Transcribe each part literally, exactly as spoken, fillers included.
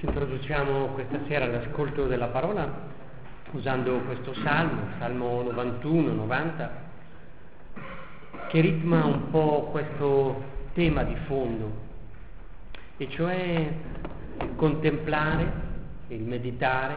Ci introduciamo questa sera all'ascolto della parola usando questo salmo, salmo novantuno novanta, che ritma un po' questo tema di fondo, e cioè il contemplare, il meditare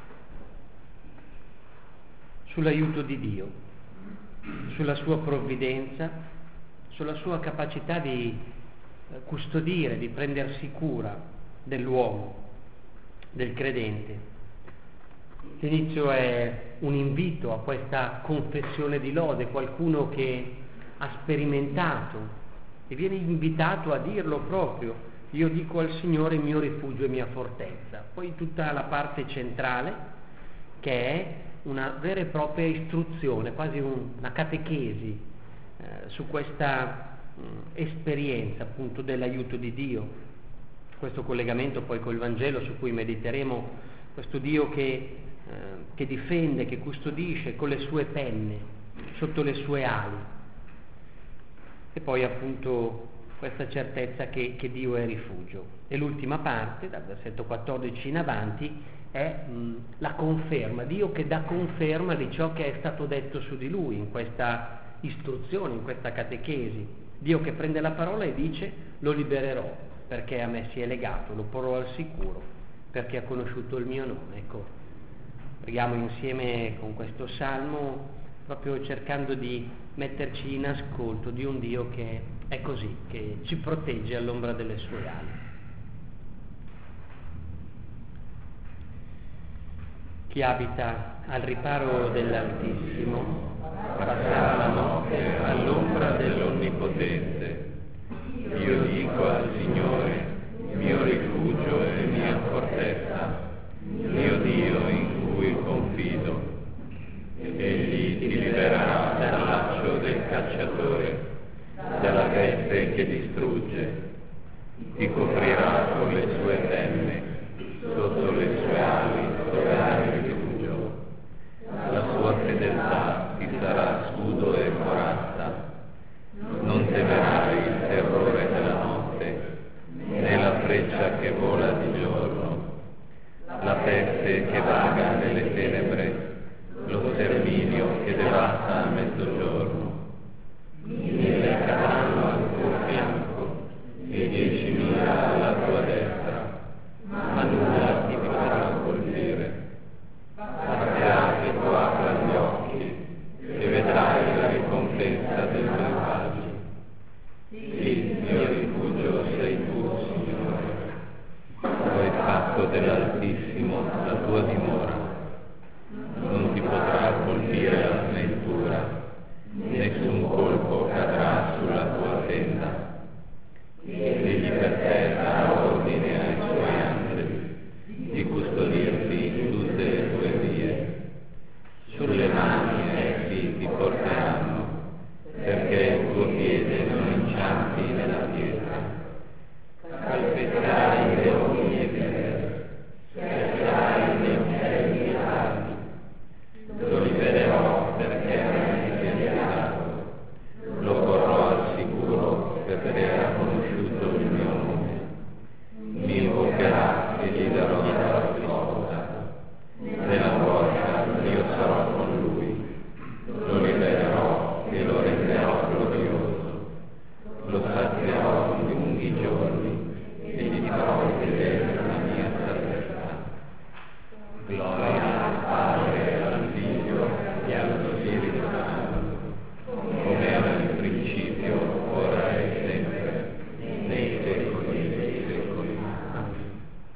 sull'aiuto di Dio, sulla sua provvidenza, sulla sua capacità di custodire, di prendersi cura dell'uomo, del credente. L'inizio è un invito a questa confessione di lode, qualcuno che ha sperimentato e viene invitato a dirlo proprio: io dico al Signore mio rifugio e mia fortezza. Poi tutta la parte centrale, che è una vera e propria istruzione, quasi un, una catechesi eh, su questa mh, esperienza appunto dell'aiuto di Dio. Questo collegamento poi col Vangelo, su cui mediteremo, questo Dio che, eh, che difende, che custodisce con le sue penne, sotto le sue ali. E poi appunto questa certezza che, che Dio è rifugio. E l'ultima parte, dal versetto quattordici in avanti, è mh, la conferma, Dio che dà conferma di ciò che è stato detto su di Lui in questa istruzione, in questa catechesi. Dio che prende la parola e dice: lo libererò, perché a me si è legato, lo porrò al sicuro, perché ha conosciuto il mio nome. Ecco, preghiamo insieme con questo salmo, proprio cercando di metterci in ascolto di un Dio che è così, che ci protegge all'ombra delle sue ali. Chi abita al riparo dell'Altissimo passerà la notte all'ombra dell'Onnipotente. Io dico al Signore, mio rifugio e mia fortezza, mio Dio in cui confido. Egli ti libererà dal laccio del cacciatore, dalla peste che distrugge. Ti coprirà con le sue penne, sotto le sue ali troverai rifugio. La sua fedeltà ti sarà scudo e corazza. Non temerai il terrore della notte, né la freccia che vola di giorno, la peste che vaga nelle tenebre, lo sterminio che devasta a mezzogiorno. Mille cadranno al tuo fianco e diecimila alla tua destra, ma nulla ti potrà colpire. Basterà che tu apra gli occhi e vedrai la ricompensa del malvagio. Sì, mio rifugio sei tu, Signore. Tu hai fatto dell'Altissimo la tua dimora. Non ti potrà colpire la sventura, nessun colpo cadrà sulla tua tenda. Egli per te darà ordine ai suoi angeli di custodirti in tutte le tue vie. Sulle mani essi ti porteranno, perché il tuo piede non inciampi nella pietra. Calpesterai i leoni e bere, schiaccerai gli uccelli alati. Lo libererò perché me ne è legato, lo porrò al sicuro perché ha conosciuto il mio nome. Mi invocherà e gli darò la risposta. Nella morte io sarò con lui, lo libererò e lo renderò glorioso. Lo sazierò di lunghi giorni e gli farò vedere la mia salvezza. Gloria al Padre, al Figlio e allo Spirito Santo, come era nel principio, ora e sempre, nei secoli dei secoli. Amen.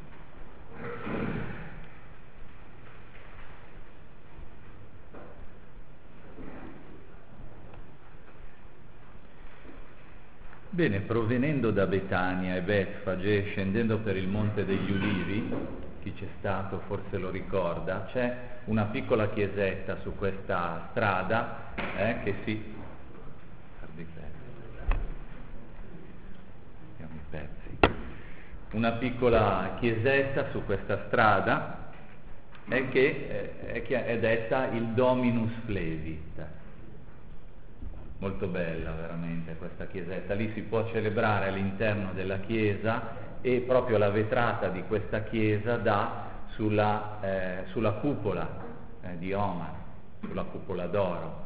Bene, provenendo da Betania e Betfage, scendendo per il Monte degli Ulivi, chi c'è stato forse lo ricorda, c'è una piccola chiesetta su questa strada eh, che si... i pezzi. Una piccola chiesetta su questa strada eh, che eh, è, è detta il Dominus Flevit. Molto bella veramente questa chiesetta. Lì si può celebrare all'interno della chiesa e proprio la vetrata di questa chiesa dà sulla, eh, sulla cupola eh, di Omar, sulla cupola d'oro.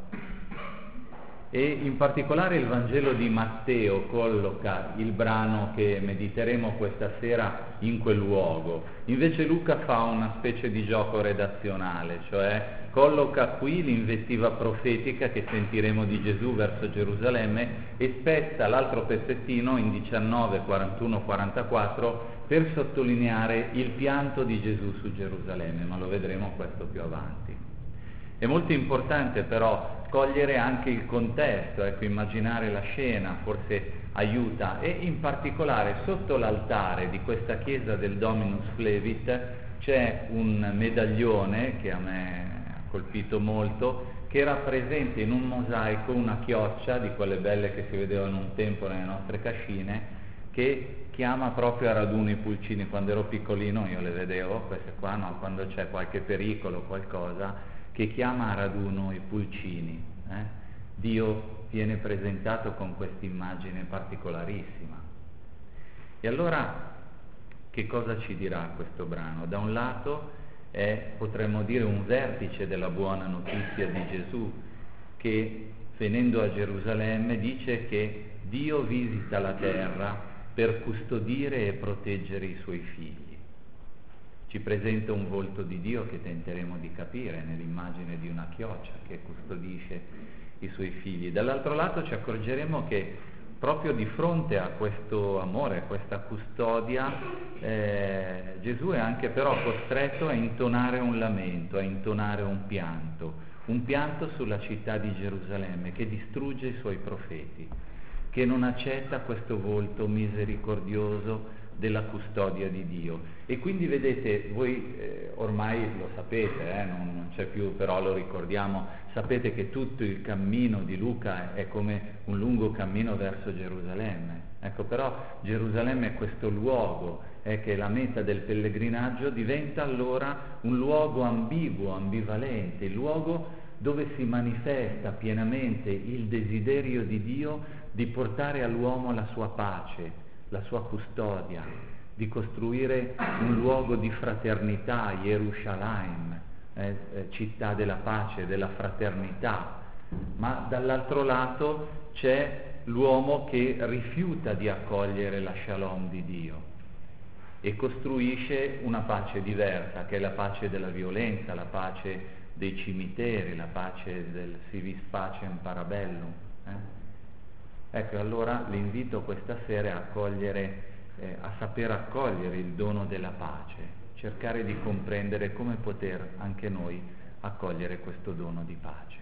E in particolare il Vangelo di Matteo colloca il brano che mediteremo questa sera in quel luogo. Invece Luca fa una specie di gioco redazionale, cioè colloca qui l'invettiva profetica che sentiremo di Gesù verso Gerusalemme e spezza l'altro pezzettino in diciannove, quarantuno, quarantaquattro per sottolineare il pianto di Gesù su Gerusalemme, ma lo vedremo questo più avanti. È molto importante però cogliere anche il contesto, ecco, immaginare la scena forse aiuta, e in particolare sotto l'altare di questa chiesa del Dominus Flevit c'è un medaglione che a me ha colpito molto, che rappresenta in un mosaico una chioccia di quelle belle che si vedevano un tempo nelle nostre cascine, che chiama proprio a raduno i pulcini. Quando ero piccolino io le vedevo, queste qua, no? Quando c'è qualche pericolo, qualcosa, che chiama a raduno i pulcini. Eh? Dio viene presentato con questa immagine particolarissima. E allora che cosa ci dirà questo brano? Da un lato è, potremmo dire, un vertice della buona notizia di Gesù, che venendo a Gerusalemme dice che Dio visita la terra per custodire e proteggere i suoi figli. Ci presenta un volto di Dio che tenteremo di capire nell'immagine di una chioccia che custodisce i suoi figli. Dall'altro lato ci accorgeremo che proprio di fronte a questo amore, a questa custodia, eh, Gesù è anche però costretto a intonare un lamento, a intonare un pianto, un pianto sulla città di Gerusalemme che distrugge i suoi profeti, che non accetta questo volto misericordioso della custodia di Dio. E quindi vedete, voi eh, ormai lo sapete, eh, non, non c'è più, però lo ricordiamo, sapete che tutto il cammino di Luca è come un lungo cammino verso Gerusalemme. Ecco, però Gerusalemme è questo luogo, è che la meta del pellegrinaggio diventa allora un luogo ambiguo, ambivalente, il luogo dove si manifesta pienamente il desiderio di Dio di portare all'uomo la sua pace, la sua custodia, di costruire un luogo di fraternità, Yerushalayim, eh, eh, città della pace, della fraternità. Ma dall'altro lato c'è l'uomo che rifiuta di accogliere la shalom di Dio e costruisce una pace diversa, che è la pace della violenza, la pace dei cimiteri, la pace del si vis pacem parabellum. Eh? Ecco, allora l'invito questa sera è a cogliere, eh, a saper accogliere il dono della pace, cercare di comprendere come poter anche noi accogliere questo dono di pace.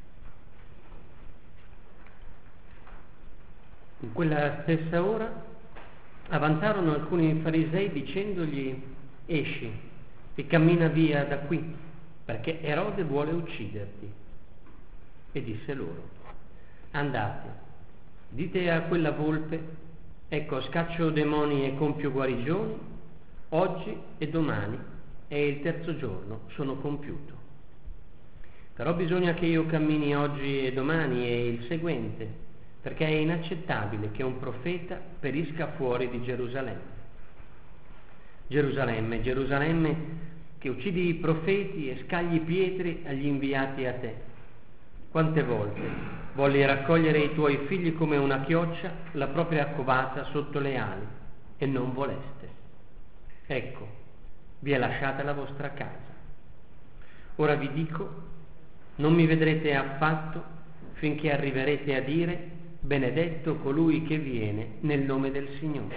In quella stessa ora avanzarono alcuni farisei dicendogli: esci e cammina via da qui, perché Erode vuole ucciderti. E disse loro: andate, dite a quella volpe, ecco, scaccio demoni e compio guarigioni, oggi e domani e il terzo giorno sono compiuto. Però bisogna che io cammini oggi e domani e il seguente, perché è inaccettabile che un profeta perisca fuori di Gerusalemme. Gerusalemme, Gerusalemme, che uccidi i profeti e scagli pietre agli inviati a te. Quante volte volli raccogliere i tuoi figli come una chioccia, la propria covata sotto le ali, e non voleste. Ecco, vi è lasciata la vostra casa. Ora vi dico, non mi vedrete affatto finché arriverete a dire: benedetto colui che viene nel nome del Signore.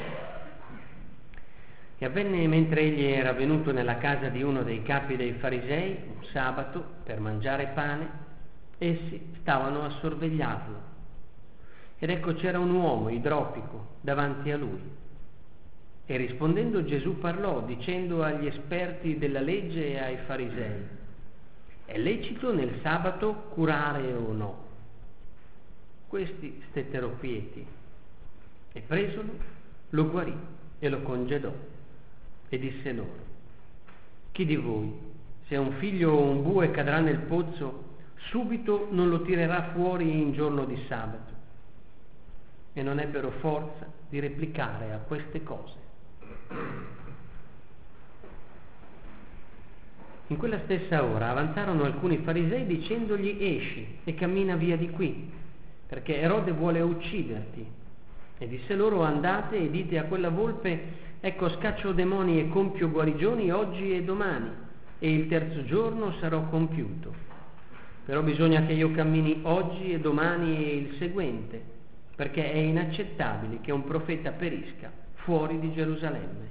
E avvenne mentre egli era venuto nella casa di uno dei capi dei farisei, un sabato, per mangiare pane, essi stavano a sorvegliarlo. Ed ecco c'era un uomo idropico davanti a lui. E rispondendo Gesù parlò, dicendo agli esperti della legge e ai farisei: è lecito nel sabato curare o no? Questi stettero quieti e presolo, lo guarì e lo congedò e disse loro: chi di voi, se un figlio o un bue cadrà nel pozzo, subito non lo tirerà fuori in giorno di sabato? E non ebbero forza di replicare a queste cose. In quella stessa ora avanzarono alcuni farisei dicendogli: esci e cammina via di qui, perché Erode vuole ucciderti. E disse loro: andate e dite a quella volpe: ecco, scaccio demoni e compio guarigioni oggi e domani, e il terzo giorno sarò compiuto. Però bisogna che io cammini oggi e domani e il seguente, perché è inaccettabile che un profeta perisca fuori di Gerusalemme.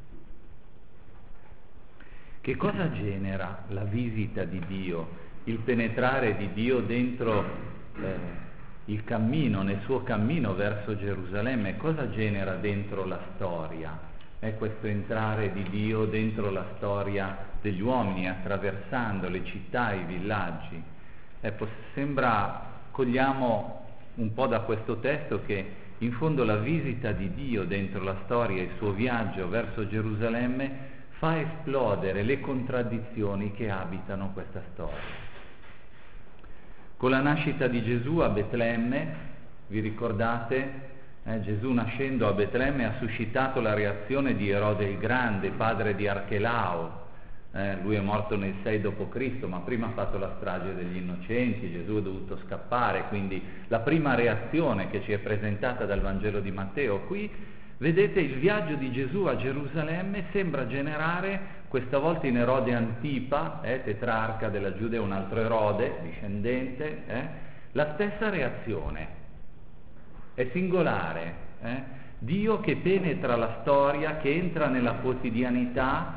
Che cosa genera la visita di Dio, il penetrare di Dio dentro eh, il cammino, nel suo cammino verso Gerusalemme? Cosa genera dentro la storia? È questo entrare di Dio dentro la storia degli uomini, attraversando le città, i villaggi. Ecco, sembra, cogliamo un po' da questo testo che in fondo la visita di Dio dentro la storia, il suo viaggio verso Gerusalemme, fa esplodere le contraddizioni che abitano questa storia. Con la nascita di Gesù a Betlemme, vi ricordate, eh, Gesù nascendo a Betlemme ha suscitato la reazione di Erode il Grande, padre di Archelao. Eh, lui è morto nel sei dopo Cristo, ma prima ha fatto la strage degli innocenti, Gesù è dovuto scappare, quindi la prima reazione che ci è presentata dal Vangelo di Matteo qui. Vedete, il viaggio di Gesù a Gerusalemme sembra generare, questa volta in Erode Antipa, eh, tetrarca della Giudea, un altro Erode, discendente, eh, la stessa reazione. È singolare, eh? Dio che penetra la storia, che entra nella quotidianità,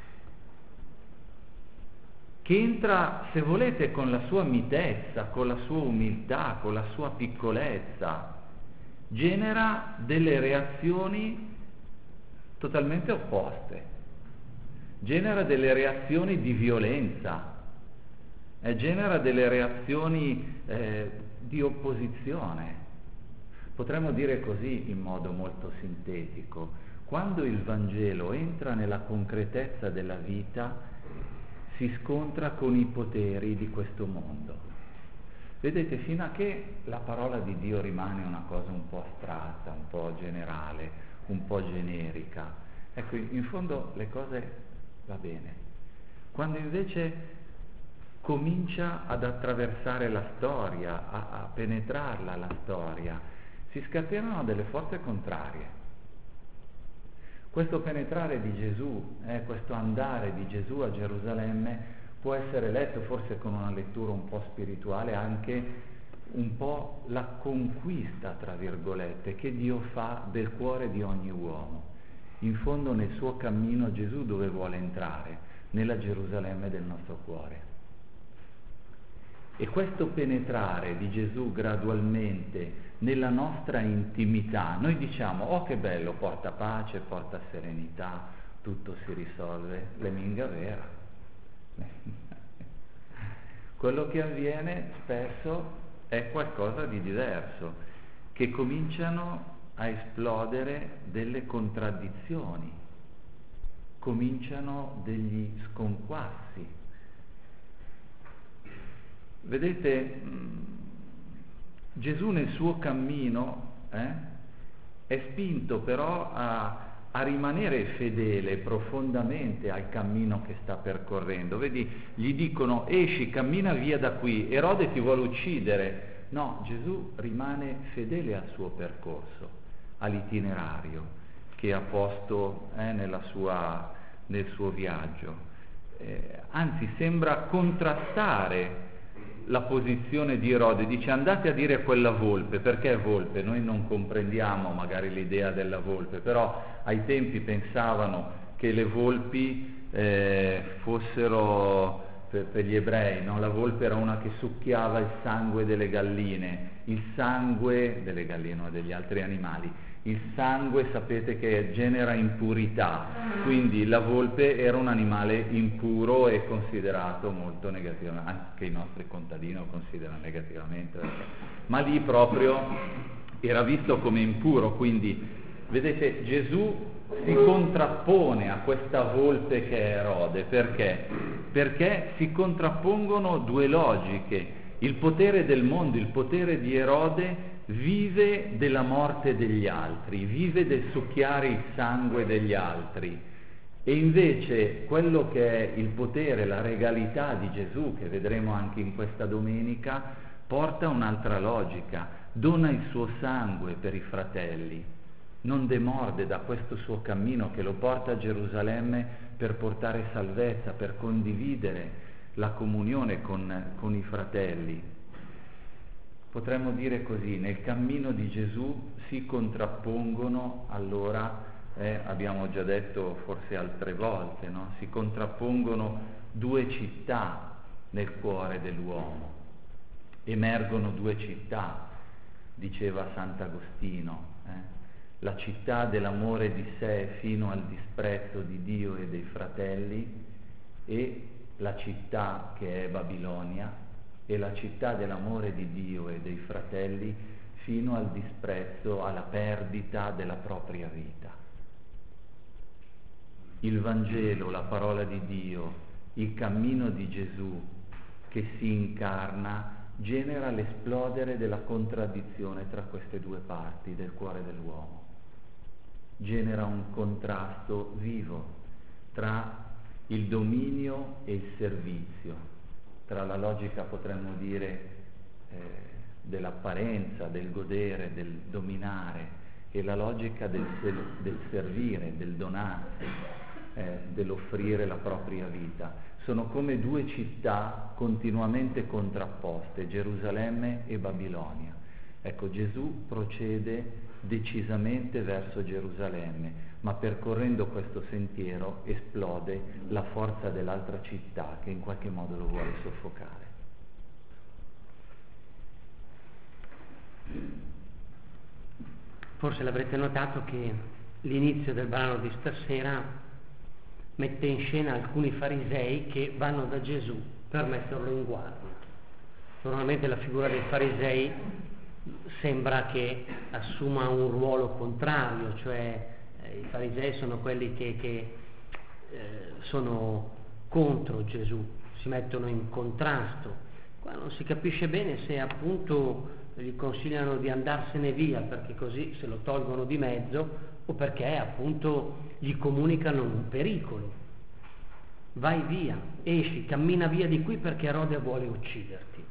che entra, se volete, con la sua mitezza, con la sua umiltà, con la sua piccolezza, genera delle reazioni totalmente opposte, genera delle reazioni di violenza, eh, genera delle reazioni eh, di opposizione. Potremmo dire così in modo molto sintetico: quando il Vangelo entra nella concretezza della vita, si scontra con i poteri di questo mondo. Vedete, fino a che la parola di Dio rimane una cosa un po' astratta, un po' generale, un po' generica, ecco, in fondo le cose va bene. Quando invece comincia ad attraversare la storia, a, a penetrarla la storia, si scatenano delle forze contrarie. Questo penetrare di Gesù, eh, questo andare di Gesù a Gerusalemme, può essere letto forse con una lettura un po' spirituale anche un po' la conquista, tra virgolette, che Dio fa del cuore di ogni uomo. In fondo nel suo cammino Gesù dove vuole entrare? Nella Gerusalemme del nostro cuore. E questo penetrare di Gesù gradualmente nella nostra intimità, noi diciamo: oh che bello, porta pace, porta serenità, tutto si risolve, l'eminga vera. Quello che avviene spesso è qualcosa di diverso, che cominciano a esplodere delle contraddizioni, cominciano degli sconquassi. Vedete, Gesù nel suo cammino eh, è spinto però a a rimanere fedele profondamente al cammino che sta percorrendo. Vedi, gli dicono: esci, cammina via da qui, Erode ti vuole uccidere. No, Gesù rimane fedele al suo percorso, all'itinerario che ha posto eh, nella sua, nel suo viaggio. Eh, anzi, sembra contrastare la posizione di Erode, dice: andate a dire quella volpe. Perché volpe? Noi non comprendiamo magari l'idea della volpe, però ai tempi pensavano che le volpi eh, fossero per, per gli ebrei, no? La volpe era una che succhiava il sangue delle galline, il sangue delle galline o degli altri animali. Il sangue sapete che genera impurità, quindi la volpe era un animale impuro e considerato molto negativamente, anche i nostri contadini lo considerano negativamente, perché, ma lì proprio era visto come impuro. Quindi vedete, Gesù si contrappone a questa volpe che è Erode. Perché? Perché si contrappongono due logiche. Il potere del mondo, il potere di Erode, vive della morte degli altri, vive del succhiare il sangue degli altri. E invece quello che è il potere, la regalità di Gesù, che vedremo anche in questa domenica, porta un'altra logica: dona il suo sangue per i fratelli, non demorde da questo suo cammino che lo porta a Gerusalemme per portare salvezza, per condividere la comunione con, con i fratelli. Potremmo dire così: nel cammino di Gesù si contrappongono allora, eh, abbiamo già detto forse altre volte, no? Si contrappongono due città nel cuore dell'uomo, emergono due città, diceva Sant'Agostino, eh? La città dell'amore di sé fino al disprezzo di Dio e dei fratelli, e la città che è Babilonia, e la città dell'amore di Dio e dei fratelli fino al disprezzo, alla perdita della propria vita. Il Vangelo, la parola di Dio, il cammino di Gesù che si incarna, genera l'esplodere della contraddizione tra queste due parti del cuore dell'uomo. Genera un contrasto vivo tra il dominio e il servizio, tra la logica, potremmo dire, eh, dell'apparenza, del godere, del dominare, e la logica del, del servire, del donarsi, eh, dell'offrire la propria vita. Sono come due città continuamente contrapposte, Gerusalemme e Babilonia. Ecco, Gesù procede decisamente verso Gerusalemme, ma percorrendo questo sentiero esplode la forza dell'altra città che in qualche modo lo vuole soffocare. Forse l'avrete notato che l'inizio del brano di stasera mette in scena alcuni farisei che vanno da Gesù per metterlo in guardia. Normalmente la figura dei farisei sembra che assuma un ruolo contrario, cioè eh, i farisei sono quelli che, che eh, sono contro Gesù, si mettono in contrasto. Qua non si capisce bene se appunto gli consigliano di andarsene via perché così se lo tolgono di mezzo, o perché appunto gli comunicano un pericolo. Vai via, esci, cammina via di qui perché Erode vuole ucciderti.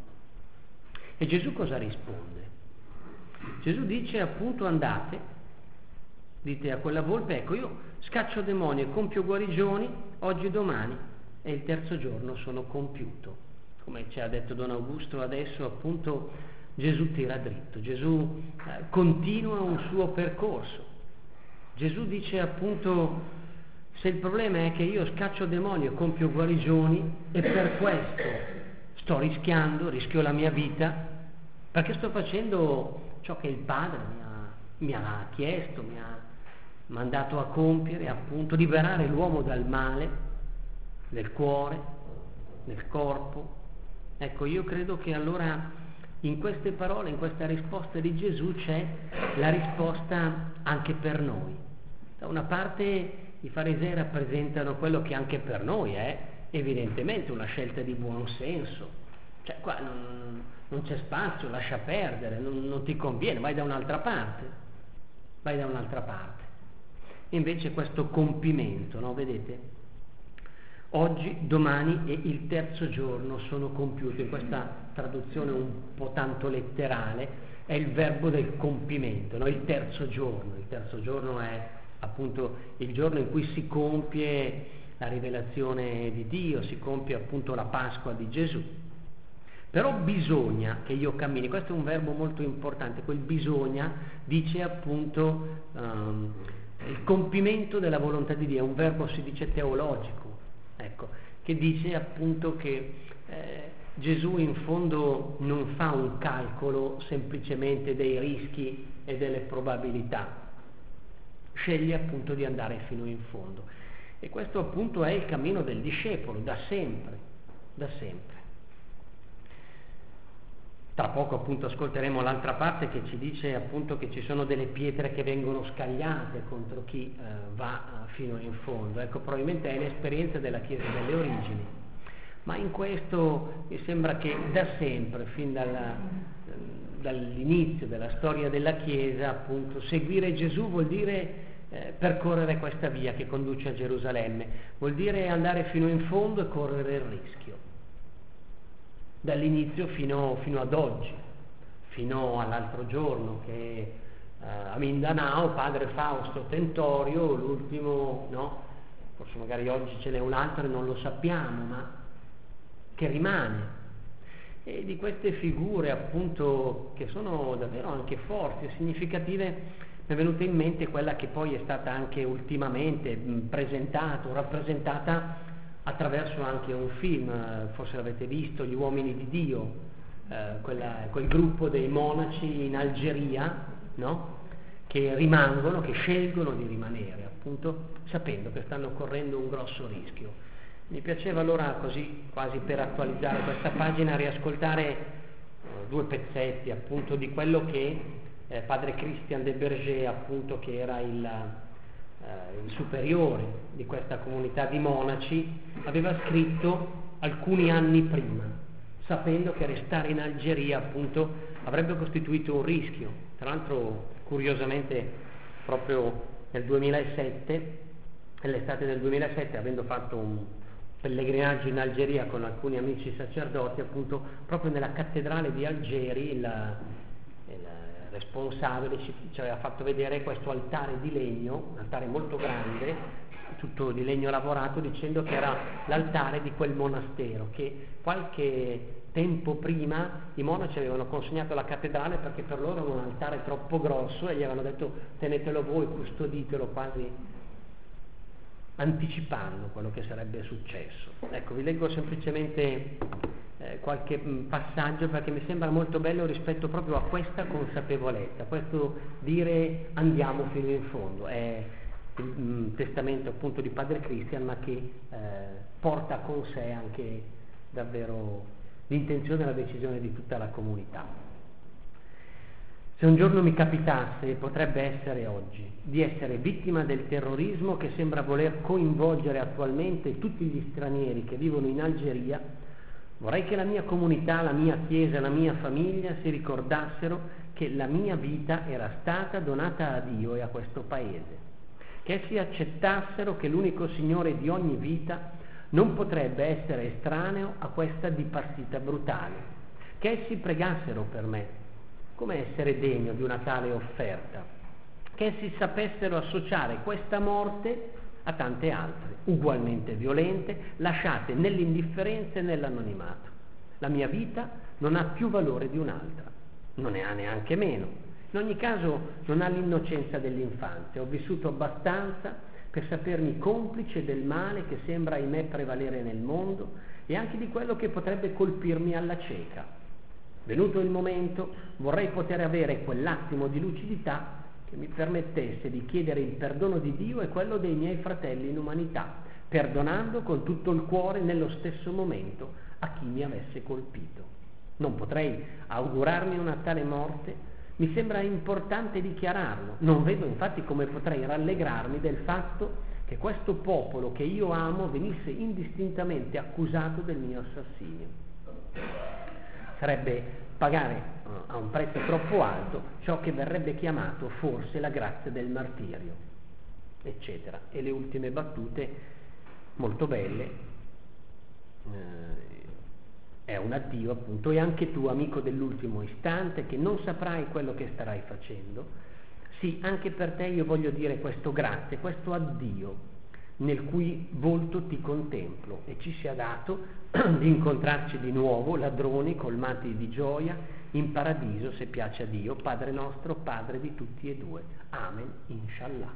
E Gesù cosa risponde? Gesù dice appunto: andate, dite a quella volpe, ecco, io scaccio demoni e compio guarigioni oggi e domani, e il terzo giorno sono compiuto. Come ci ha detto Don Augusto adesso, appunto Gesù tira dritto, Gesù eh, continua un suo percorso. Gesù dice appunto: se il problema è che io scaccio demoni e compio guarigioni e per questo sto rischiando, rischio la mia vita, perché sto facendo ciò che il Padre mi ha, mi ha chiesto, mi ha mandato a compiere, appunto liberare l'uomo dal male, del cuore, del corpo. Ecco, io credo che allora in queste parole, in questa risposta di Gesù c'è la risposta anche per noi. Da una parte i farisei rappresentano quello che anche per noi è evidentemente una scelta di buon senso, cioè qua non, non c'è spazio, lascia perdere, non, non ti conviene, vai da un'altra parte, vai da un'altra parte. E invece questo compimento, no? Vedete? Oggi, domani e il terzo giorno sono compiuti. In questa traduzione un po' tanto letterale è il verbo del compimento, no? Il terzo giorno. Il terzo giorno è appunto il giorno in cui si compie la rivelazione di Dio, si compie appunto la Pasqua di Gesù. Però bisogna che io cammini, questo è un verbo molto importante, quel bisogna dice appunto um, il compimento della volontà di Dio, è un verbo, si dice, teologico, ecco, che dice appunto che eh, Gesù in fondo non fa un calcolo semplicemente dei rischi e delle probabilità, sceglie appunto di andare fino in fondo. E questo appunto è il cammino del discepolo, da sempre, da sempre. Tra poco appunto ascolteremo l'altra parte che ci dice appunto che ci sono delle pietre che vengono scagliate contro chi eh, va fino in fondo. Ecco, probabilmente è l'esperienza della Chiesa delle origini, ma in questo mi sembra che da sempre, fin dalla, dall'inizio della storia della Chiesa, appunto seguire Gesù vuol dire eh, percorrere questa via che conduce a Gerusalemme. Vuol dire andare fino in fondo e correre il rischio, dall'inizio fino, fino ad oggi, fino all'altro giorno che eh, a Mindanao padre Fausto Tentorio, l'ultimo, no? Forse magari oggi ce n'è un altro e non lo sappiamo, ma che rimane. E di queste figure appunto che sono davvero anche forti e significative mi è venuta in mente quella che poi è stata anche ultimamente presentata o rappresentata attraverso anche un film, forse l'avete visto, Gli uomini di Dio, eh, quella, quel gruppo dei monaci in Algeria, no? Che rimangono, che scelgono di rimanere appunto sapendo che stanno correndo un grosso rischio. Mi piaceva allora, così quasi per attualizzare questa pagina, riascoltare eh, due pezzetti appunto di quello che eh, padre Christian de Berger, appunto, che era il, eh, il superiore di questa comunità di monaci, aveva scritto alcuni anni prima, sapendo che restare in Algeria appunto avrebbe costituito un rischio. Tra l'altro, curiosamente, proprio nel duemilasette, nell'estate del duemilasette, avendo fatto un pellegrinaggio in Algeria con alcuni amici sacerdoti, appunto proprio nella cattedrale di Algeri il, il responsabile ci, ci aveva fatto vedere questo altare di legno, un altare molto grande, tutto di legno lavorato, dicendo che era l'altare di quel monastero che qualche tempo prima i monaci avevano consegnato alla cattedrale perché per loro era un altare troppo grosso e gli avevano detto tenetelo voi, custoditelo, quasi anticipando quello che sarebbe successo. Ecco, vi leggo semplicemente eh, qualche mh, passaggio perché mi sembra molto bello rispetto proprio a questa consapevolezza, questo dire andiamo fino in fondo. È il mh, testamento appunto di padre Christian, ma che eh, porta con sé anche davvero l'intenzione e la decisione di tutta la comunità. Se un giorno mi capitasse, e potrebbe essere oggi, di essere vittima del terrorismo che sembra voler coinvolgere attualmente tutti gli stranieri che vivono in Algeria, vorrei che la mia comunità, la mia chiesa, la mia famiglia si ricordassero che la mia vita era stata donata a Dio e a questo paese, che essi accettassero che l'unico Signore di ogni vita non potrebbe essere estraneo a questa dipartita brutale, che essi pregassero per me, come essere degno di una tale offerta, che essi sapessero associare questa morte a tante altre, ugualmente violente, lasciate nell'indifferenza e nell'anonimato. La mia vita non ha più valore di un'altra, non ne ha neanche meno. In ogni caso non ha l'innocenza dell'infanzia. Ho vissuto abbastanza per sapermi complice del male che sembra ahimè prevalere nel mondo e anche di quello che potrebbe colpirmi alla cieca. Venuto il momento, vorrei poter avere quell'attimo di lucidità che mi permettesse di chiedere il perdono di Dio e quello dei miei fratelli in umanità, perdonando con tutto il cuore nello stesso momento a chi mi avesse colpito. Non potrei augurarmi una tale morte, mi sembra importante dichiararlo. Non vedo infatti come potrei rallegrarmi del fatto che questo popolo che io amo venisse indistintamente accusato del mio assassinio. Sarebbe pagare uh, a un prezzo troppo alto ciò che verrebbe chiamato forse la grazia del martirio, eccetera. E le ultime battute molto belle, eh, è un addio appunto, e anche tu, amico dell'ultimo istante, che non saprai quello che starai facendo, sì, anche per te io voglio dire questo grazie, questo addio, nel cui volto ti contemplo, e ci sia dato di incontrarci di nuovo, ladroni colmati di gioia, in paradiso, se piace a Dio, Padre nostro, Padre di tutti e due. Amen, inshallah.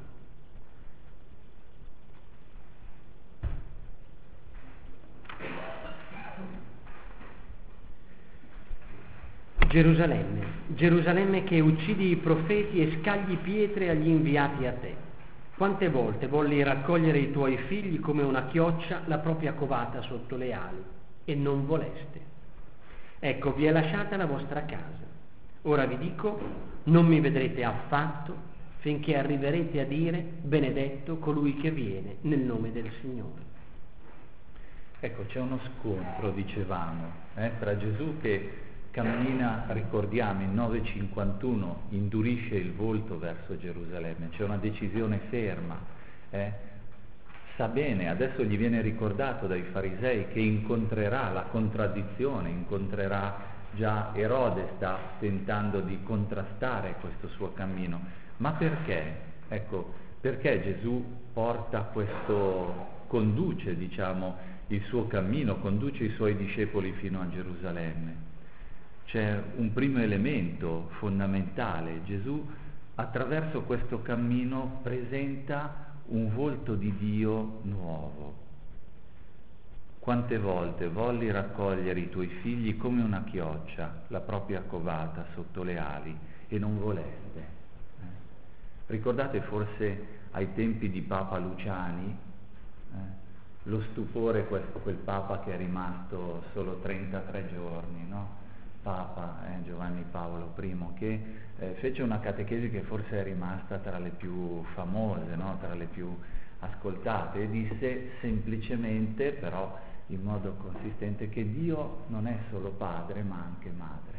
Gerusalemme, Gerusalemme che uccidi i profeti e scagli pietre agli inviati a te. Quante volte volli raccogliere i tuoi figli come una chioccia la propria covata sotto le ali, e non voleste. Ecco, vi è lasciata la vostra casa. Ora vi dico, non mi vedrete affatto finché arriverete a dire benedetto colui che viene nel nome del Signore. Ecco, c'è uno scontro, dicevamo, eh, tra Gesù che cammina, ricordiamo, in nove cinquantuno, indurisce il volto verso Gerusalemme, c'è una decisione ferma, eh? Sa bene, adesso gli viene ricordato dai farisei che incontrerà la contraddizione, incontrerà già Erode, sta tentando di contrastare questo suo cammino. Ma perché? Ecco, perché Gesù porta questo, conduce, diciamo, il suo cammino, conduce i suoi discepoli fino a Gerusalemme? C'è un primo elemento fondamentale: Gesù attraverso questo cammino presenta un volto di Dio nuovo. Quante volte volli raccogliere i tuoi figli come una chioccia, la propria covata sotto le ali, e non voleste. Eh? Ricordate forse ai tempi di Papa Luciani, eh? lo stupore, quel, quel Papa che è rimasto solo trentatré giorni, no? Papa eh, Giovanni Paolo primo, che eh, fece una catechesi che forse è rimasta tra le più famose, no? Tra le più ascoltate, e disse semplicemente, però in modo consistente, che Dio non è solo padre ma anche madre.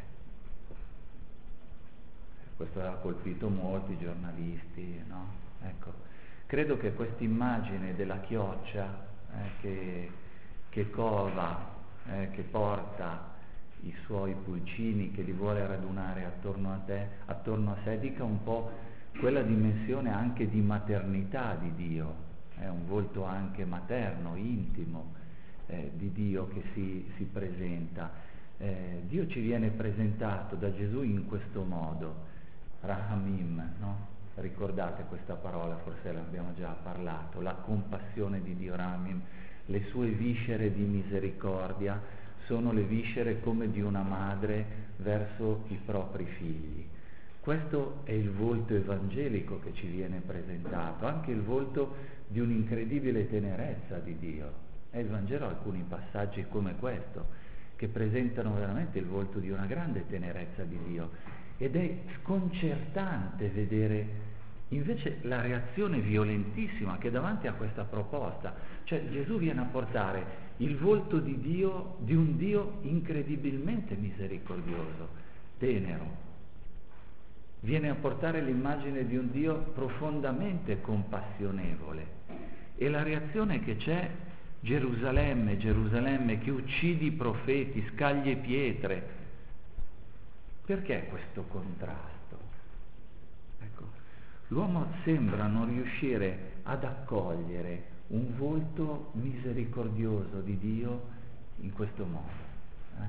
Questo ha colpito molti giornalisti, no? Ecco, credo che questa immagine della chioccia eh, che, che cova, eh, che porta i suoi pulcini, che li vuole radunare attorno a te, attorno a sé, dica un po' quella dimensione anche di maternità di Dio, è un volto anche materno, intimo eh, di Dio che si, si presenta. Eh, Dio ci viene presentato da Gesù in questo modo, Rahamim, no? Ricordate questa parola, forse l'abbiamo già parlato, la compassione di Dio, Rahamim, le sue viscere di misericordia sono le viscere come di una madre verso i propri figli. Questo è il volto evangelico che ci viene presentato, anche il volto di un'incredibile tenerezza di Dio. È il Vangelo alcuni passaggi come questo, che presentano veramente il volto di una grande tenerezza di Dio, ed è sconcertante vedere invece la reazione violentissima che davanti a questa proposta, cioè Gesù viene a portare il volto di Dio, di un Dio incredibilmente misericordioso, tenero, viene a portare l'immagine di un Dio profondamente compassionevole, e la reazione che c'è: Gerusalemme, Gerusalemme, che uccidi i profeti, scaglie pietre. Perché questo contrasto? Ecco, l'uomo sembra non riuscire ad accogliere un volto misericordioso di Dio in questo modo. Eh?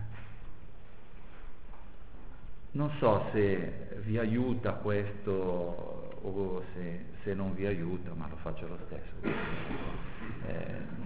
Non so se vi aiuta questo o se, se non vi aiuta, ma lo faccio lo stesso. Eh,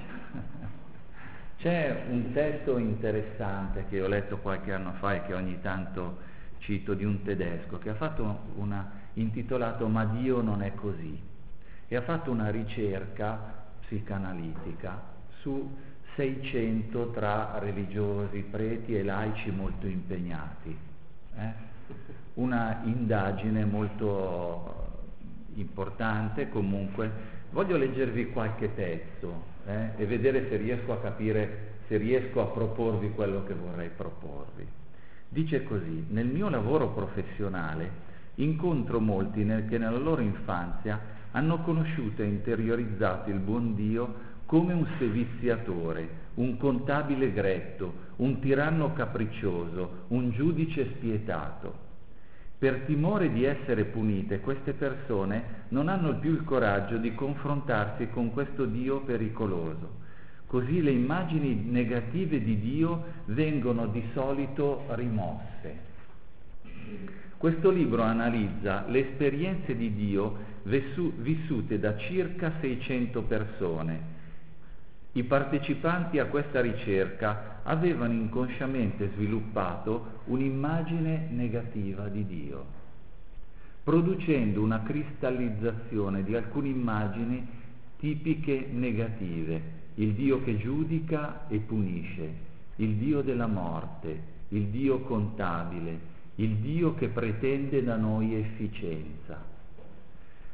c'è un testo interessante che ho letto qualche anno fa e che ogni tanto cito, di un tedesco che ha fatto una, intitolato "Ma Dio non è così", e ha fatto una ricerca psicanalitica su seicento tra religiosi, preti e laici molto impegnati, eh? Una indagine molto importante. Comunque voglio leggervi qualche testo eh? e vedere se riesco a capire, se riesco a proporvi quello che vorrei proporvi. Dice così: nel mio lavoro professionale incontro molti nel, che nella loro infanzia hanno conosciuto e interiorizzato il buon Dio come un seviziatore, un contabile gretto, un tiranno capriccioso, un giudice spietato. Per timore di essere punite, queste persone non hanno più il coraggio di confrontarsi con questo Dio pericoloso. Così le immagini negative di Dio vengono di solito rimosse. Questo libro analizza le esperienze di Dio vissute da circa seicento persone. I partecipanti a questa ricerca avevano inconsciamente sviluppato un'immagine negativa di Dio, producendo una cristallizzazione di alcune immagini tipiche negative: il Dio che giudica e punisce, il Dio della morte, il Dio contabile, il Dio che pretende da noi efficienza.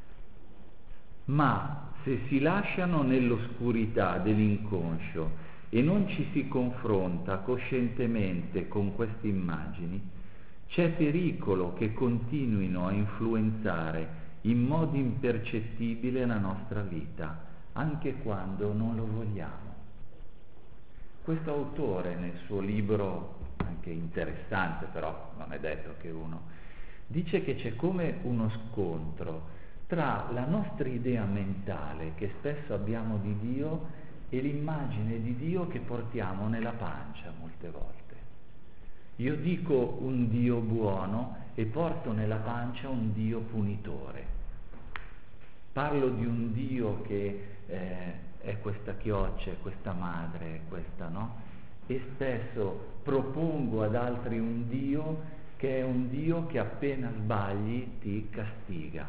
Ma se si lasciano nell'oscurità dell'inconscio e non ci si confronta coscientemente con queste immagini, c'è pericolo che continuino a influenzare in modo impercettibile la nostra vita, anche quando non lo vogliamo. Questo autore nel suo libro, anche interessante però non è detto che uno, dice che c'è come uno scontro tra la nostra idea mentale che spesso abbiamo di Dio e l'immagine di Dio che portiamo nella pancia molte volte. Io dico un Dio buono e porto nella pancia un Dio punitore. Parlo di un Dio che eh, è questa chioccia, è questa madre, è questa, no? E spesso propongo ad altri un Dio che è un Dio che appena sbagli ti castiga.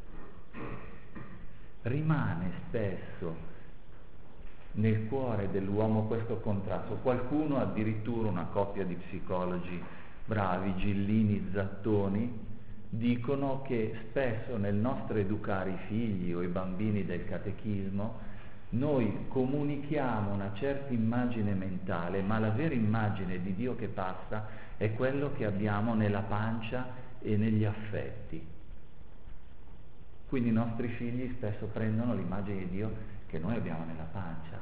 Rimane spesso nel cuore dell'uomo questo contrasto. Qualcuno, addirittura una coppia di psicologi bravi, Gillini, Zattoni, dicono che spesso nel nostro educare i figli o i bambini del catechismo noi comunichiamo una certa immagine mentale, ma la vera immagine di Dio che passa è quello che abbiamo nella pancia e negli affetti. Quindi i nostri figli spesso prendono l'immagine di Dio che noi abbiamo nella pancia.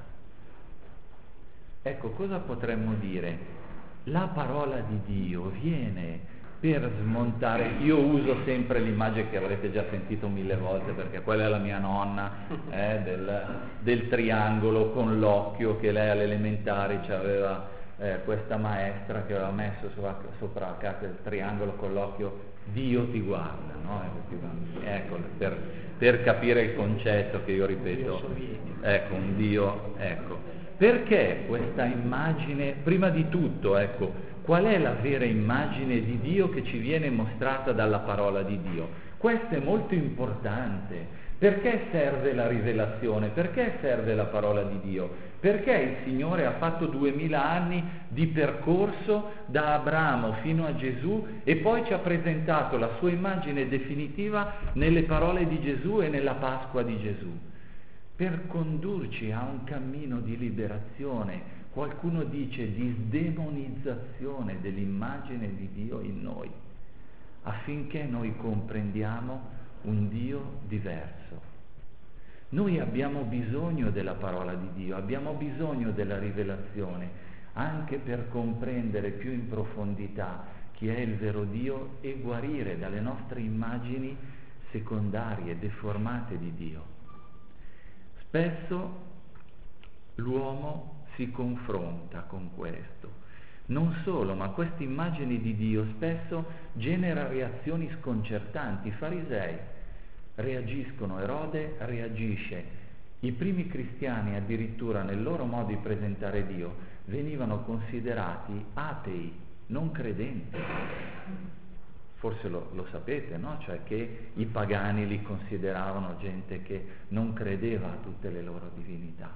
Ecco, cosa potremmo dire? La parola di Dio viene per smontare. Io uso sempre l'immagine che avrete già sentito mille volte, perché quella è la mia nonna, eh, del, del triangolo con l'occhio, che lei alle elementari aveva eh, questa maestra che aveva messo sopra, sopra la carta del triangolo con l'occhio, Dio ti guarda, no? Ecco, per, per capire il concetto che io ripeto, ecco, un Dio, ecco. Perché questa immagine, prima di tutto, ecco, qual è la vera immagine di Dio che ci viene mostrata dalla parola di Dio? Questo è molto importante. Perché serve la rivelazione? Perché serve la parola di Dio? Perché il Signore ha fatto duemila anni di percorso da Abramo fino a Gesù e poi ci ha presentato la sua immagine definitiva nelle parole di Gesù e nella Pasqua di Gesù, per condurci a un cammino di liberazione, qualcuno dice di sdemonizzazione dell'immagine di Dio in noi, affinché noi comprendiamo un Dio diverso. Noi abbiamo bisogno della parola di Dio, abbiamo bisogno della rivelazione, anche per comprendere più in profondità chi è il vero Dio e guarire dalle nostre immagini secondarie, deformate di Dio. Spesso l'uomo si confronta con questo. Non solo, ma queste immagini di Dio spesso genera reazioni sconcertanti. I farisei reagiscono, Erode reagisce. I primi cristiani addirittura nel loro modo di presentare Dio venivano considerati atei, non credenti. Forse lo, lo sapete, no? Cioè che i pagani li consideravano gente che non credeva a tutte le loro divinità.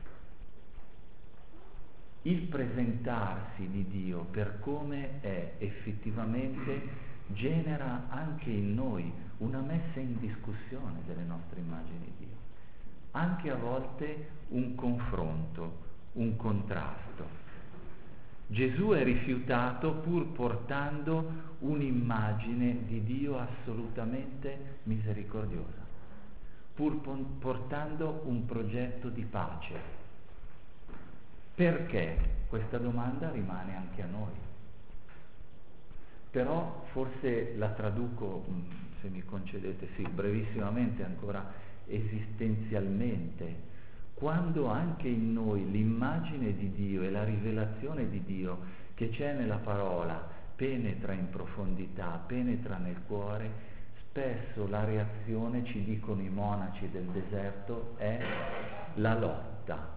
Il presentarsi di Dio per come è effettivamente genera anche in noi una messa in discussione delle nostre immagini di Dio, anche a volte un confronto, un contrasto. Gesù è rifiutato pur portando un'immagine di Dio assolutamente misericordiosa, pur portando un progetto di pace. Perché? Questa domanda rimane anche a noi. Però forse la traduco, se mi concedete, sì, brevissimamente ancora, esistenzialmente. Quando anche in noi l'immagine di Dio e la rivelazione di Dio che c'è nella parola penetra in profondità, penetra nel cuore, spesso la reazione, ci dicono i monaci del deserto, è la lotta,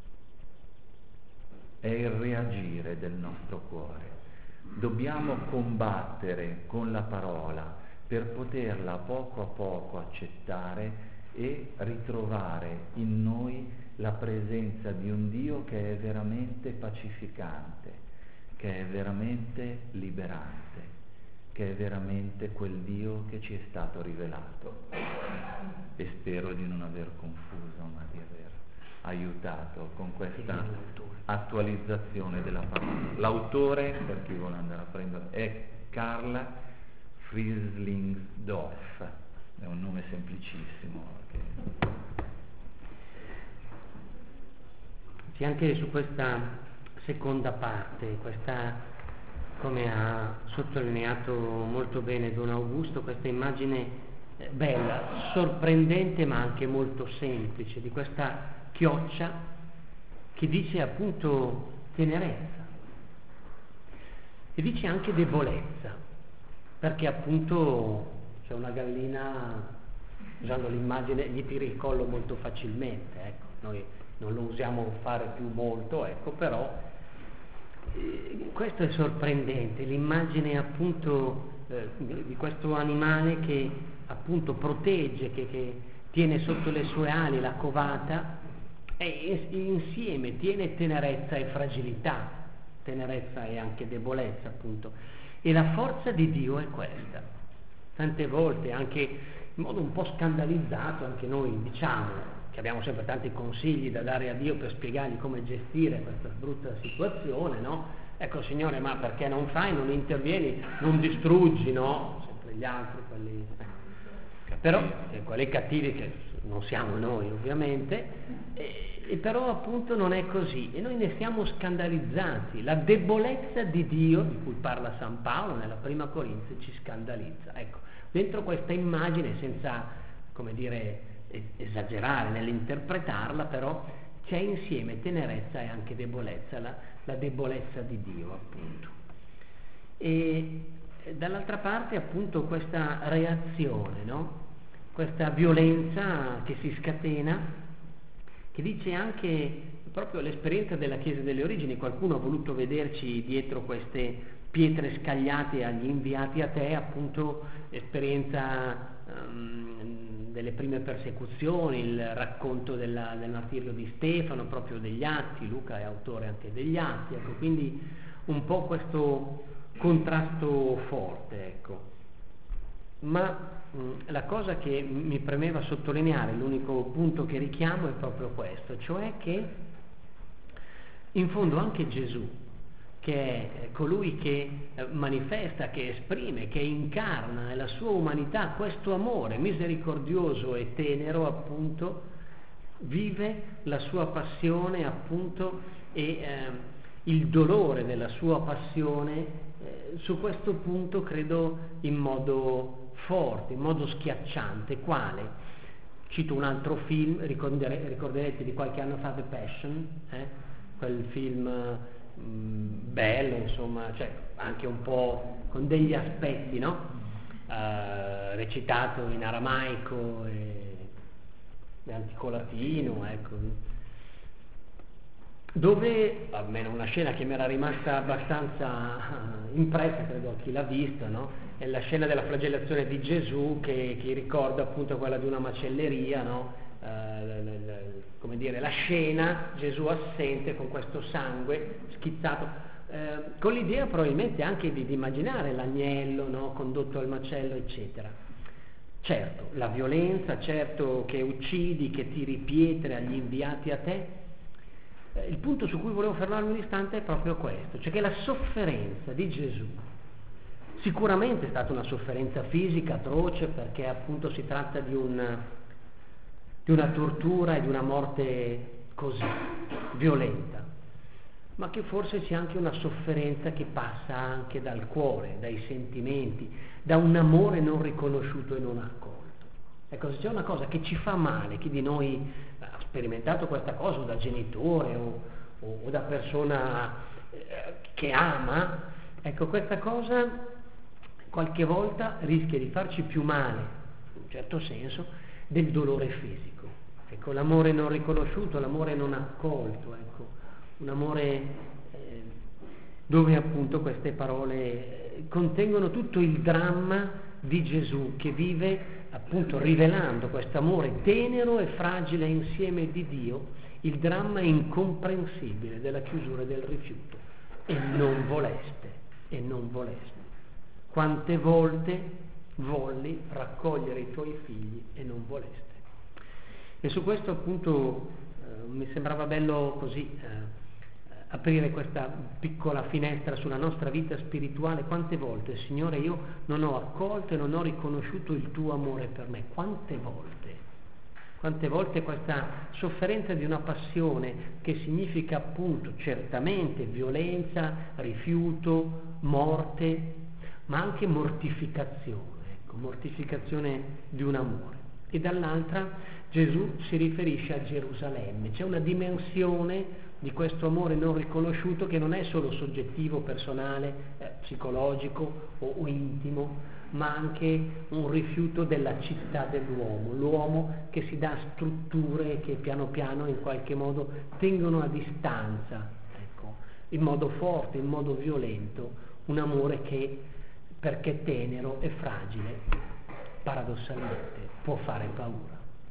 è il reagire del nostro cuore. Dobbiamo combattere con la parola per poterla poco a poco accettare e ritrovare in noi la presenza di un Dio che è veramente pacificante, che è veramente liberante, che è veramente quel Dio che ci è stato rivelato. E spero di non aver confuso, ma di aver aiutato con questa attualizzazione della parola. L'autore, per chi vuole andare a prendere, è Karl Frieslingsdorf, è un nome semplicissimo. Che... Sì, anche su questa seconda parte, questa, come ha sottolineato molto bene Don Augusto, questa immagine bella, sorprendente ma anche molto semplice, di questa chioccia che dice appunto tenerezza e dice anche debolezza, perché appunto c'è una gallina, usando l'immagine, gli tiri il collo molto facilmente, ecco, noi non lo usiamo fare più molto, ecco, però eh, questo è sorprendente, l'immagine appunto eh, di questo animale che appunto protegge, che, che tiene sotto le sue ali la covata e insieme tiene tenerezza e fragilità, tenerezza e anche debolezza appunto, e la forza di Dio è questa. Tante volte anche in modo un po' scandalizzato anche noi diciamo che abbiamo sempre tanti consigli da dare a Dio per spiegargli come gestire questa brutta situazione, no? Ecco Signore, ma perché non fai, non intervieni, non distruggi, no? Sempre gli altri, quelli... però eh, quelli cattivi che non siamo noi ovviamente, e, e però appunto non è così e noi ne siamo scandalizzati. La debolezza di Dio di cui parla San Paolo nella prima Corinzi ci scandalizza, ecco, dentro questa immagine, senza come dire esagerare nell'interpretarla, però c'è insieme tenerezza e anche debolezza, la, la debolezza di Dio appunto, e dall'altra parte appunto questa reazione, no? Questa violenza che si scatena, che dice anche proprio l'esperienza della Chiesa delle origini. Qualcuno ha voluto vederci dietro queste pietre scagliate agli inviati a te, appunto esperienza um, delle prime persecuzioni, il racconto della, del martirio di Stefano, proprio degli Atti. Luca è autore anche degli Atti, ecco, quindi un po' questo contrasto forte, ecco. Ma mh, la cosa che mi premeva sottolineare, l'unico punto che richiamo è proprio questo, cioè che in fondo anche Gesù, che è colui che eh, manifesta, che esprime, che incarna nella sua umanità questo amore misericordioso e tenero, appunto, vive la sua passione, appunto, e eh, il dolore della sua passione eh, su questo punto credo in modo forte, in modo schiacciante. Quale? Cito un altro film, ricordere, ricorderete di qualche anno fa The Passion, eh? quel film mh, bello, insomma, cioè anche un po' con degli aspetti, no? Uh, recitato in aramaico e, e antico latino, ecco, dove almeno una scena che mi era rimasta abbastanza impressa, credo a chi l'ha vista, no? È la scena della flagellazione di Gesù, che, che ricorda appunto quella di una macelleria, no? Uh, l, l, l, come dire, la scena, Gesù assente con questo sangue schizzato, uh, con l'idea probabilmente anche di, di immaginare l'agnello, no? Condotto al macello, eccetera. Certo, la violenza, certo che uccidi, che tiri pietre agli inviati a te. Il punto su cui volevo fermarmi un istante è proprio questo, cioè che la sofferenza di Gesù sicuramente è stata una sofferenza fisica atroce, perché appunto si tratta di, un, di una tortura e di una morte così violenta, ma che forse c'è anche una sofferenza che passa anche dal cuore, dai sentimenti, da un amore non riconosciuto e non accolto. Ecco, se c'è una cosa che ci fa male, chi di noi ha sperimentato questa cosa, o da genitore o, o, o da persona eh, che ama, ecco, questa cosa qualche volta rischia di farci più male, in un certo senso, del dolore fisico. Ecco, l'amore non riconosciuto, l'amore non accolto, ecco, un amore eh, dove appunto queste parole eh, contengono tutto il dramma di Gesù, che vive appunto rivelando questo amore tenero e fragile insieme di Dio, il dramma incomprensibile della chiusura e del rifiuto. E non voleste, e non voleste. Quante volte volli raccogliere i tuoi figli e non voleste. E su questo appunto eh, mi sembrava bello così eh, aprire questa piccola finestra sulla nostra vita spirituale. Quante volte, Signore, io non ho accolto e non ho riconosciuto il tuo amore per me? Quante volte? Quante volte questa sofferenza di una passione che significa appunto certamente violenza, rifiuto, morte, ma anche mortificazione, ecco, mortificazione di un amore. E dall'altra Gesù si riferisce a Gerusalemme, c'è una dimensione di questo amore non riconosciuto che non è solo soggettivo, personale, eh, psicologico o, o intimo, ma anche un rifiuto della città dell'uomo, l'uomo che si dà strutture che piano piano in qualche modo tengono a distanza, ecco, in modo forte, in modo violento, un amore che, perché tenero e fragile, paradossalmente può fare paura.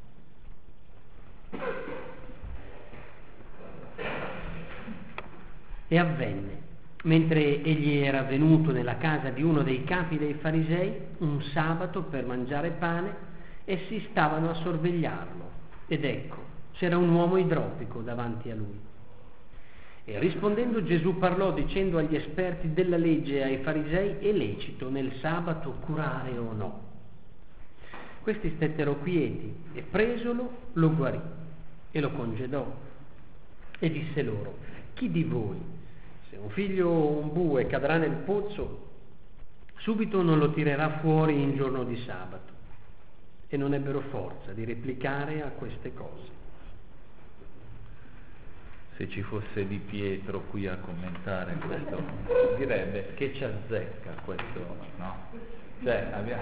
E avvenne, mentre egli era venuto nella casa di uno dei capi dei farisei, un sabato per mangiare pane, essi stavano a sorvegliarlo. Ed ecco, c'era un uomo idropico davanti a lui. E rispondendo Gesù parlò dicendo agli esperti della legge e ai farisei: è lecito nel sabato curare o no? Questi stettero quieti e presolo lo guarì e lo congedò e disse loro: chi di voi, se un figlio o un bue cadrà nel pozzo, subito non lo tirerà fuori in giorno di sabato? E non ebbero forza di replicare a queste cose. Se ci fosse Di Pietro qui a commentare questo, direbbe che ci azzecca questo, no? Cioè abbiamo,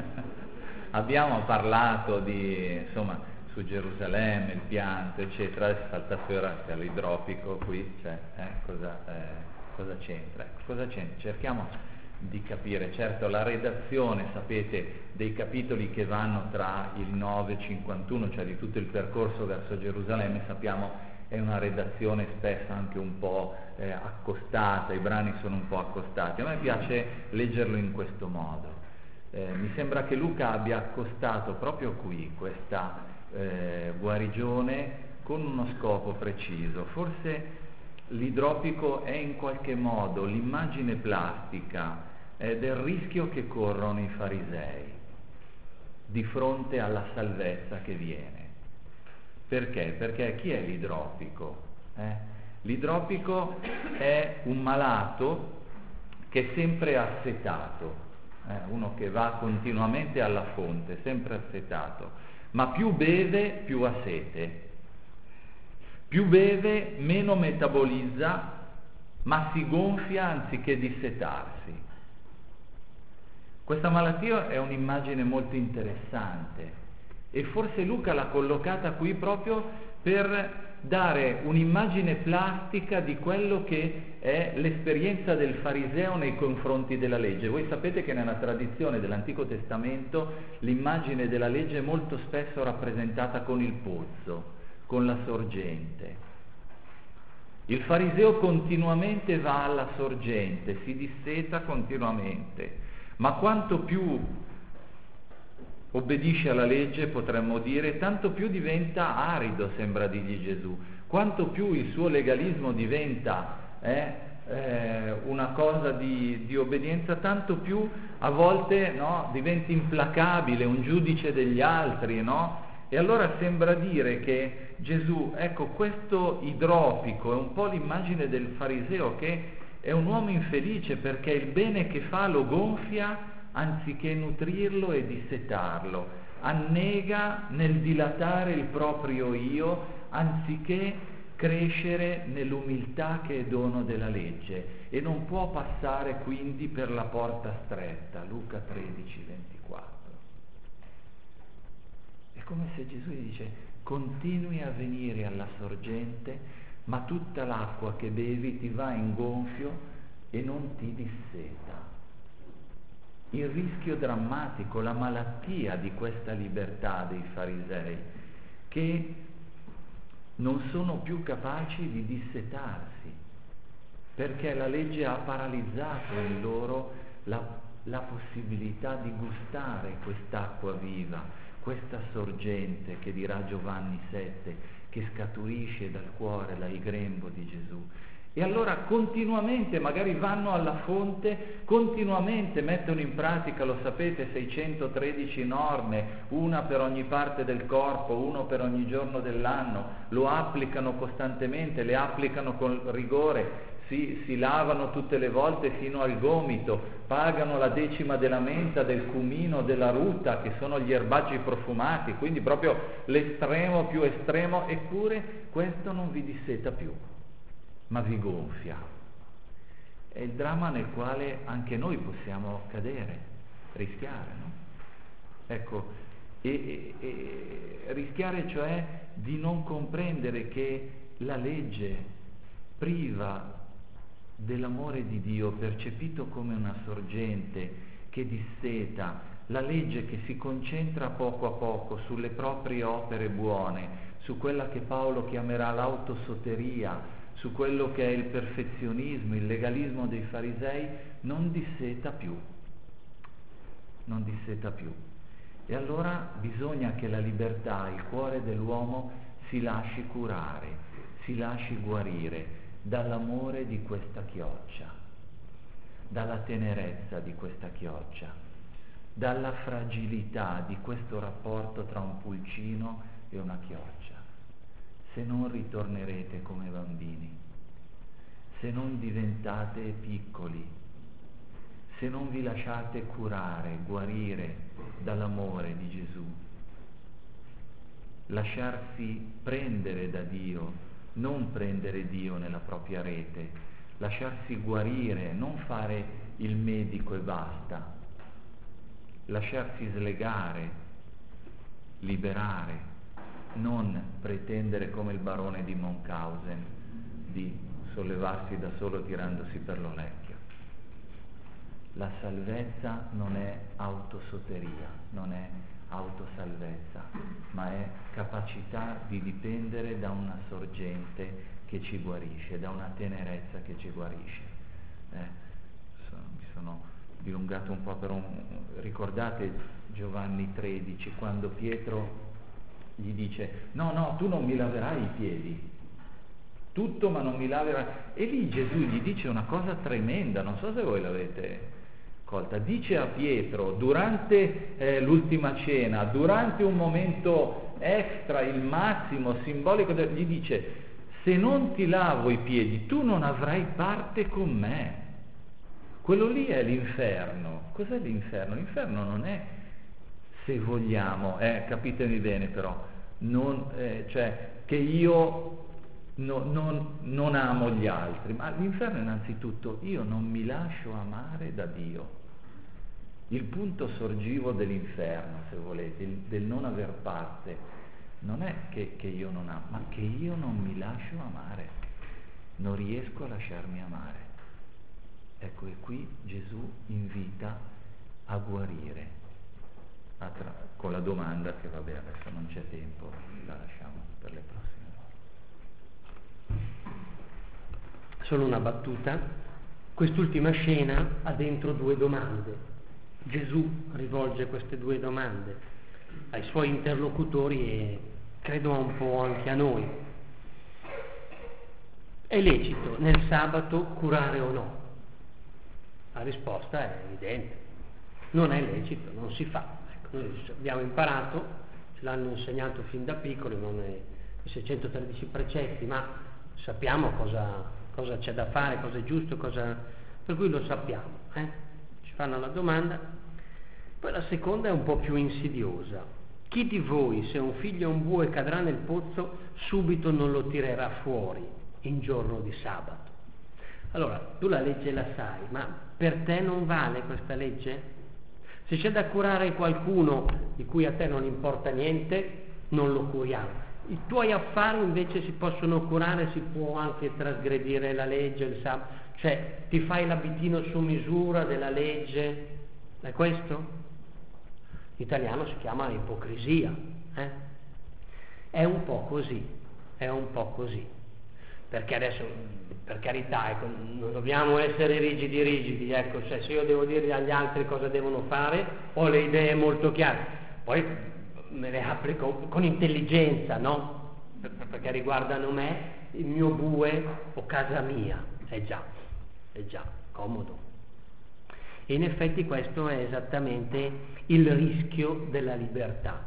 abbiamo parlato di, insomma, su Gerusalemme, il pianto, eccetera, adesso salta fuori all'idropico qui, cioè, eh, cosa, eh, cosa c'entra? Cosa c'entra? Cerchiamo di capire. Certo, la redazione, sapete, dei capitoli che vanno tra il nove e il cinquantuno, cioè di tutto il percorso verso Gerusalemme, sappiamo è una redazione spesso anche un po' eh, accostata, i brani sono un po' accostati. A me piace leggerlo in questo modo. Eh, mi sembra che Luca abbia accostato proprio qui questa eh, guarigione con uno scopo preciso. Forse l'idropico è in qualche modo l'immagine plastica eh, del rischio che corrono i farisei di fronte alla salvezza che viene. Perché? Perché chi è l'idropico? Eh? L'idropico è un malato che è sempre assetato, eh? uno che va continuamente alla fonte, sempre assetato, ma più beve più ha sete, più beve meno metabolizza, ma si gonfia anziché dissetarsi. Questa malattia è un'immagine molto interessante. E forse Luca l'ha collocata qui proprio per dare un'immagine plastica di quello che è l'esperienza del fariseo nei confronti della legge. Voi sapete che nella tradizione dell'Antico Testamento l'immagine della legge è molto spesso rappresentata con il pozzo, con la sorgente. Il fariseo continuamente va alla sorgente, si disseta continuamente, ma quanto più obbedisce alla legge, potremmo dire, tanto più diventa arido, sembra dirgli Gesù. Quanto più il suo legalismo diventa eh, eh, una cosa di, di obbedienza, tanto più a volte no, diventa implacabile, un giudice degli altri, no? E allora sembra dire che Gesù, ecco, questo idropico è un po' l'immagine del fariseo che è un uomo infelice perché il bene che fa lo gonfia anziché nutrirlo e dissetarlo, annega nel dilatare il proprio io anziché crescere nell'umiltà che è dono della legge, e non può passare quindi per la porta stretta. Luca tredici ventiquattro. È come se Gesù gli dice: continui a venire alla sorgente, ma tutta l'acqua che bevi ti va in gonfio e non ti disseta. Il rischio drammatico, la malattia di questa libertà dei farisei, che non sono più capaci di dissetarsi, perché la legge ha paralizzato in loro la, la possibilità di gustare quest'acqua viva, questa sorgente che dirà Giovanni sette, che scaturisce dal cuore, dal grembo di Gesù. E allora continuamente magari vanno alla fonte, continuamente mettono in pratica, lo sapete, seicentotredici norme, una per ogni parte del corpo, uno per ogni giorno dell'anno, lo applicano costantemente, le applicano con rigore, si, si lavano tutte le volte fino al gomito, pagano la decima della menta, del cumino, della ruta, che sono gli erbaggi profumati, quindi proprio l'estremo più estremo, eppure questo non vi disseta più, ma vi gonfia. È il dramma nel quale anche noi possiamo cadere, rischiare, no? Ecco, e, e, e rischiare cioè di non comprendere che la legge priva dell'amore di Dio, percepito come una sorgente che disseta, la legge che si concentra poco a poco sulle proprie opere buone, su quella che Paolo chiamerà l'autosoteria, su quello che è il perfezionismo, il legalismo dei farisei, non disseta più, non disseta più. E allora bisogna che la libertà, il cuore dell'uomo si lasci curare, si lasci guarire dall'amore di questa chioccia, dalla tenerezza di questa chioccia, dalla fragilità di questo rapporto tra un pulcino e una chioccia. Se non ritornerete come bambini, se non diventate piccoli, se non vi lasciate curare, guarire dall'amore di Gesù, lasciarsi prendere da Dio, non prendere Dio nella propria rete, lasciarsi guarire, non fare il medico e basta, lasciarsi slegare, liberare, non pretendere come il barone di Monkhausen di sollevarsi da solo tirandosi per l'orecchio. La salvezza non è autosoteria, non è autosalvezza, ma è capacità di dipendere da una sorgente che ci guarisce, da una tenerezza che ci guarisce. Eh, sono, mi sono dilungato un po' per un... Ricordate Giovanni tredici, quando Pietro gli dice: no, no, tu non mi laverai i piedi, tutto ma non mi laverai. E lì Gesù gli dice una cosa tremenda, non so se voi l'avete colta. Dice a Pietro durante eh, l'ultima cena, durante un momento extra, il massimo simbolico, de- gli dice: se non ti lavo i piedi tu non avrai parte con me. Quello lì è l'inferno. Cos'è l'inferno? L'inferno non è, se vogliamo, eh, capitemi bene però, non, eh, cioè che io no, non, non amo gli altri, ma l'inferno innanzitutto io non mi lascio amare da Dio. Il punto sorgivo dell'inferno, se volete, il, del non aver parte, non è che, che io non amo, ma che io non mi lascio amare, non riesco a lasciarmi amare. Ecco, e qui Gesù invita a guarire, a tra- con la domanda che vabbè adesso non c'è tempo, la lasciamo per le prossime volte. Solo una battuta: quest'ultima scena ha dentro due domande. Gesù rivolge queste due domande ai suoi interlocutori e credo un po' anche a noi. È lecito nel sabato curare o no? La risposta è evidente: non è lecito, non si fa. Ecco, noi abbiamo imparato, ce l'hanno insegnato fin da piccoli, non è i seicentotredici precetti, ma sappiamo cosa, cosa c'è da fare, cosa è giusto, cosa... per cui lo sappiamo, eh? Ci fanno la domanda. Poi la seconda è un po' più insidiosa: chi di voi, se un figlio o un bue cadrà nel pozzo, subito non lo tirerà fuori in giorno di sabato? Allora, tu la legge la sai, ma per te non vale questa legge? Se c'è da curare qualcuno di cui a te non importa niente, non lo curiamo. I tuoi affari invece si possono curare, si può anche trasgredire la legge, il sabato, cioè ti fai l'abitino su misura della legge, è questo? In italiano si chiama ipocrisia, eh? È un po' così, è un po' così, perché adesso, per carità, ecco, non dobbiamo essere rigidi rigidi, ecco, cioè se io devo dire agli altri cosa devono fare, ho le idee molto chiare, poi me le applico con intelligenza, no? perché riguardano me, il mio bue o casa mia. È già, è già comodo. E in effetti questo è esattamente il rischio della libertà.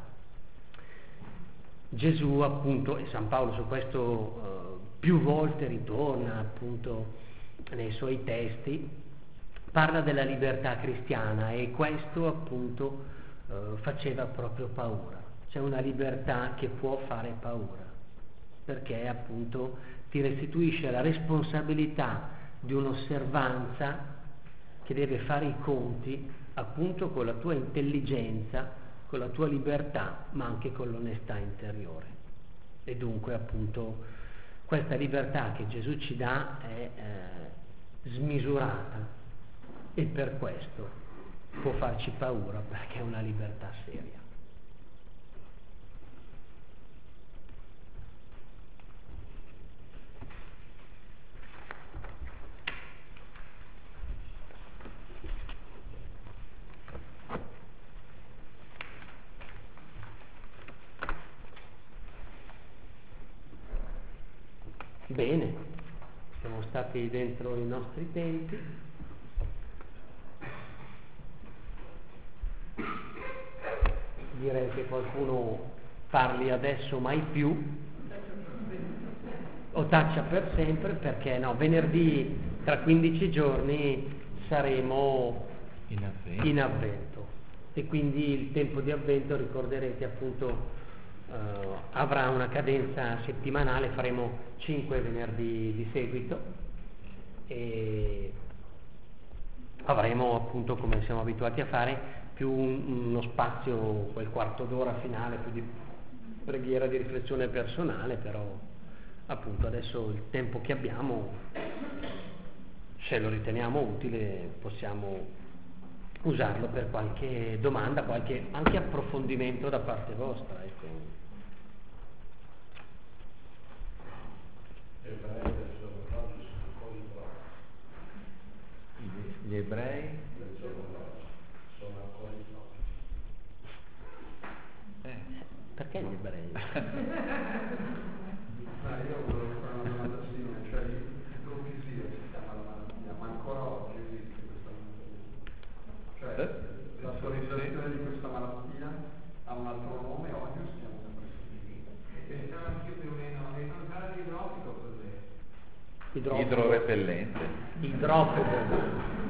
Gesù appunto, e San Paolo su questo eh, più volte ritorna appunto nei suoi testi, parla della libertà cristiana, e questo appunto eh, faceva proprio paura. C'è una libertà che può fare paura, perché appunto ti restituisce la responsabilità di un'osservanza che deve fare i conti appunto con la tua intelligenza, con la tua libertà, ma anche con l'onestà interiore. E dunque appunto questa libertà che Gesù ci dà è eh, smisurata, e per questo può farci paura, perché è una libertà seria. Bene, siamo stati dentro i nostri tempi. Direi che qualcuno parli adesso mai più, o taccia per sempre, perché no, venerdì tra quindici giorni saremo In avvento. in avvento, e quindi il tempo di avvento, ricorderete appunto, Uh, avrà una cadenza settimanale, faremo cinque venerdì di seguito, e avremo appunto, come siamo abituati a fare, più un, uno spazio, quel quarto d'ora finale, più di preghiera, di riflessione personale. Però appunto adesso il tempo che abbiamo, se lo riteniamo utile, possiamo usarlo per qualche domanda, qualche anche approfondimento da parte vostra, ecco. Gli ebrei sono ancora i troppi. Eh, perché gli ebrei? Ah, io volevo fare una domanda simile, cioè l'ipocrisia si chiama la malattia, ma ancora oggi esiste questa malattia? Cioè Eh? l'autorizzazione di questa malattia ha un altro nome oggi, o stiamo sempre sentendo? Pensavo anche più o meno, hai pensato all'idrofico cos'è? Idrofobo. idrorepellente. Idrofobo.